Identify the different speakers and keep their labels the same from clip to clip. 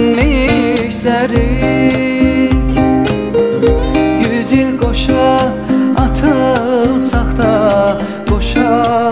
Speaker 1: sinmiş serin. 100 yıl koşa atılsak da boşa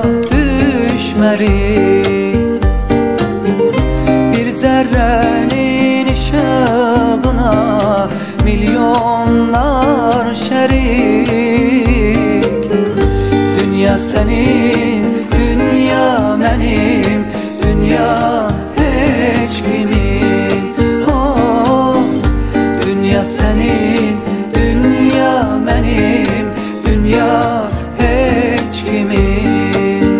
Speaker 1: düşmerik. Bir zerrenin ışığına milyonlar şerik. Dünya senin, dünya benim, dünya hiç kimin. Oh, dünya senin, dünya benim, dünya hiç kimin.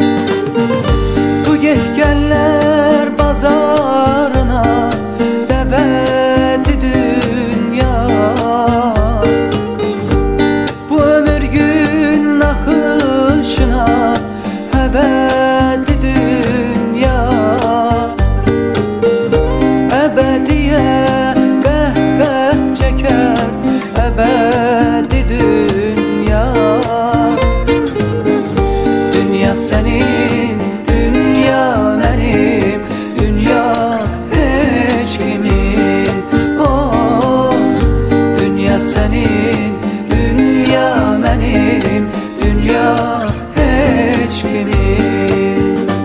Speaker 1: Bu gitgeller bazarına devedi dünya. Bu ömür gün akışına ebedi dünya. Ebediye qəhqəh çeker ebedi dünya. Dünya senin, dünya benim, dünya hiç kimin. Oh, dünya senin, dünya benim, dünya hiç kimin.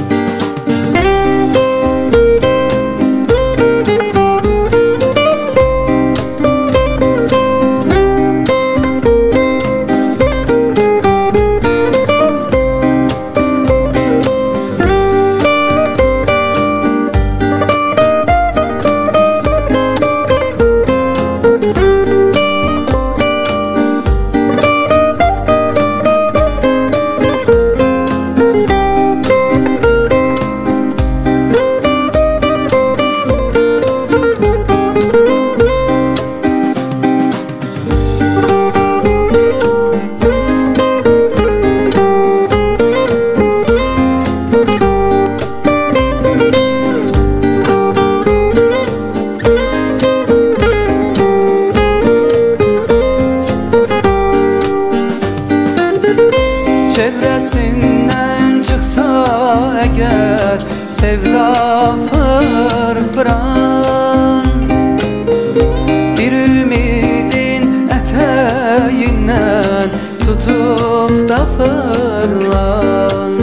Speaker 1: Çevresinden çıksa eğer sevda fırfıran, bir ümidin eteğinden tutup da fırlan.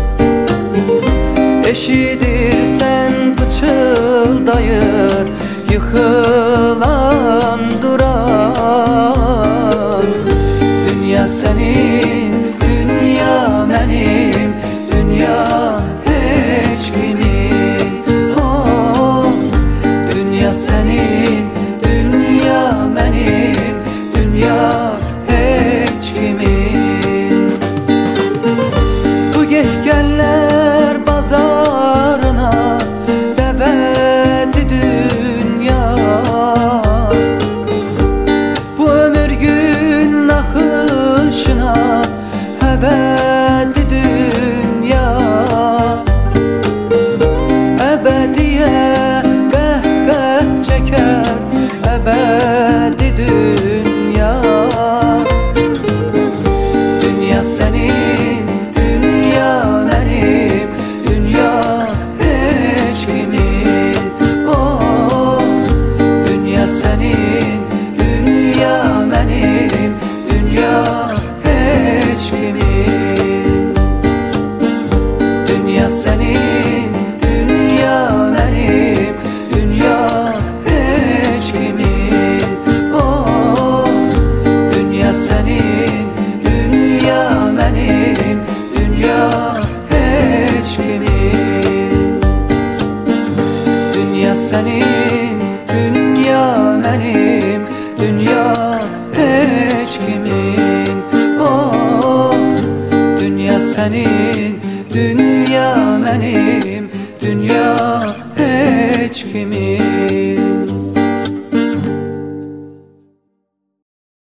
Speaker 1: Eşidirsen pıçıldayır yıkılan duran. Dünya senin, dünya benim, dünya hiç kimin. Oh, dünya senin, dünya benim, dünya hiç kimin. Bu gitgeller bazarına devedi dünya. Bu ömür gün akışına ebedi dünya. Ebediye qəhqəh çeker ebedi dünya. Dünya senin, dünya benim, dünya hiç kimin. Oh, dünya senin, dünya benim, dünya hiç kimin. Dünya senin, dünya benim, dünya hiç kimin. Oh, dünya senin, dünya benim, dünya hiç kimin. Dünya senin, dünya benim, dünya hiç kimin. Oh, dünya senin, dünya benim, dünya hiç kimin.